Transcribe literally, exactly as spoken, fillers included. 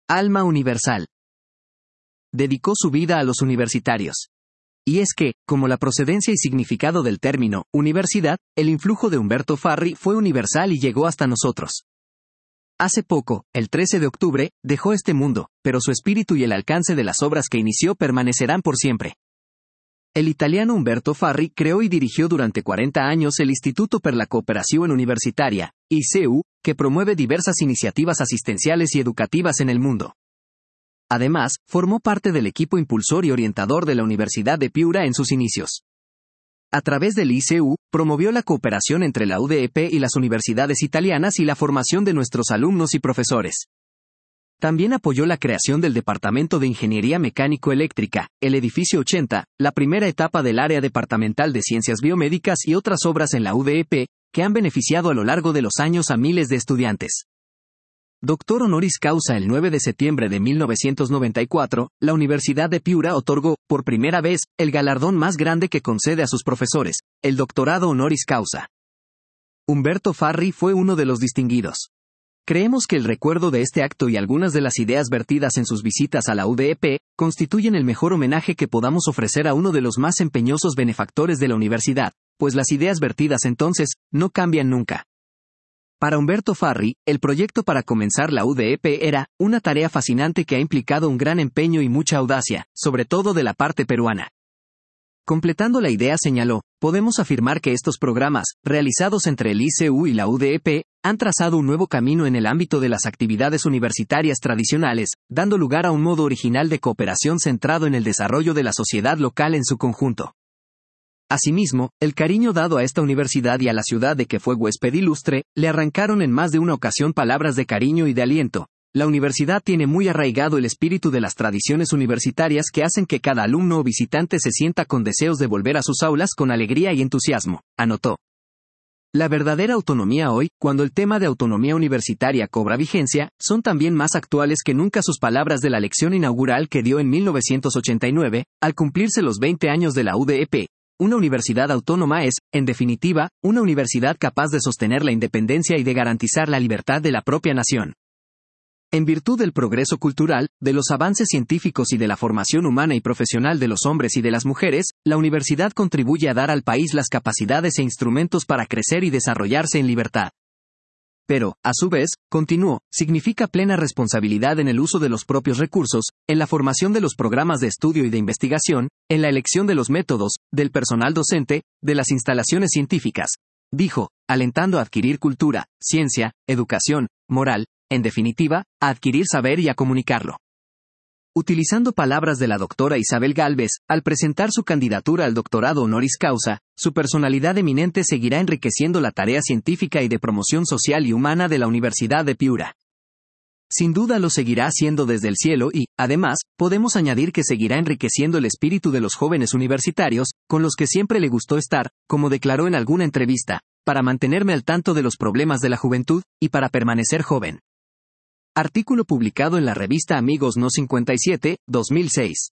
Alma universal. Dedicó su vida a los universitarios. Y es que, como la procedencia y significado del término universidad, el influjo de Umberto Farri fue universal y llegó hasta nosotros. Hace poco, el trece de octubre, dejó este mundo, pero su espíritu y el alcance de las obras que inició permanecerán por siempre. El italiano Umberto Farri creó y dirigió durante cuarenta años el Istituto per la Cooperazione Universitaria, I C U, que promueve diversas iniciativas asistenciales y educativas en el mundo. Además, formó parte del equipo impulsor y orientador de la Universidad de Piura en sus inicios. A través del I C U, promovió la cooperación entre la U D E P y las universidades italianas y la formación de nuestros alumnos y profesores. También apoyó la creación del Departamento de Ingeniería Mecánico-Eléctrica, el Edificio ochenta, la primera etapa del Área Departamental de Ciencias Biomédicas y otras obras en la U D E P, que han beneficiado a lo largo de los años a miles de estudiantes. Doctor honoris causa el nueve de septiembre de mil novecientos noventa y cuatro, la Universidad de Piura otorgó, por primera vez, el galardón más grande que concede a sus profesores, el doctorado honoris causa. Umberto Farri fue uno de los distinguidos. Creemos que el recuerdo de este acto y algunas de las ideas vertidas en sus visitas a la U D E P, constituyen el mejor homenaje que podamos ofrecer a uno de los más empeñosos benefactores de la universidad, pues las ideas vertidas entonces, no cambian nunca. Para Umberto Farri, el proyecto para comenzar la U D E P era una tarea fascinante que ha implicado un gran empeño y mucha audacia, sobre todo de la parte peruana. Completando la idea señaló, podemos afirmar que estos programas, realizados entre el I C U y la U D E P, han trazado un nuevo camino en el ámbito de las actividades universitarias tradicionales, dando lugar a un modo original de cooperación centrado en el desarrollo de la sociedad local en su conjunto. Asimismo, el cariño dado a esta universidad y a la ciudad de que fue huésped ilustre, le arrancaron en más de una ocasión palabras de cariño y de aliento. La universidad tiene muy arraigado el espíritu de las tradiciones universitarias que hacen que cada alumno o visitante se sienta con deseos de volver a sus aulas con alegría y entusiasmo, anotó. La verdadera autonomía hoy, cuando el tema de autonomía universitaria cobra vigencia, son también más actuales que nunca sus palabras de la lección inaugural que dio en mil novecientos ochenta y nueve, al cumplirse los veinte años de la U D E P. Una universidad autónoma es, en definitiva, una universidad capaz de sostener la independencia y de garantizar la libertad de la propia nación. En virtud del progreso cultural, de los avances científicos y de la formación humana y profesional de los hombres y de las mujeres, la universidad contribuye a dar al país las capacidades e instrumentos para crecer y desarrollarse en libertad. Pero, a su vez, continuó, significa plena responsabilidad en el uso de los propios recursos, en la formación de los programas de estudio y de investigación, en la elección de los métodos, del personal docente, de las instalaciones científicas, dijo, alentando a adquirir cultura, ciencia, educación, moral, en definitiva, a adquirir saber y a comunicarlo. Utilizando palabras de la doctora Isabel Gálvez, al presentar su candidatura al doctorado honoris causa, su personalidad eminente seguirá enriqueciendo la tarea científica y de promoción social y humana de la Universidad de Piura. Sin duda lo seguirá haciendo desde el cielo y, además, podemos añadir que seguirá enriqueciendo el espíritu de los jóvenes universitarios, con los que siempre le gustó estar, como declaró en alguna entrevista, para mantenerme al tanto de los problemas de la juventud, y para permanecer joven. Artículo publicado en la revista Amigos No cincuenta y siete, dos mil seis.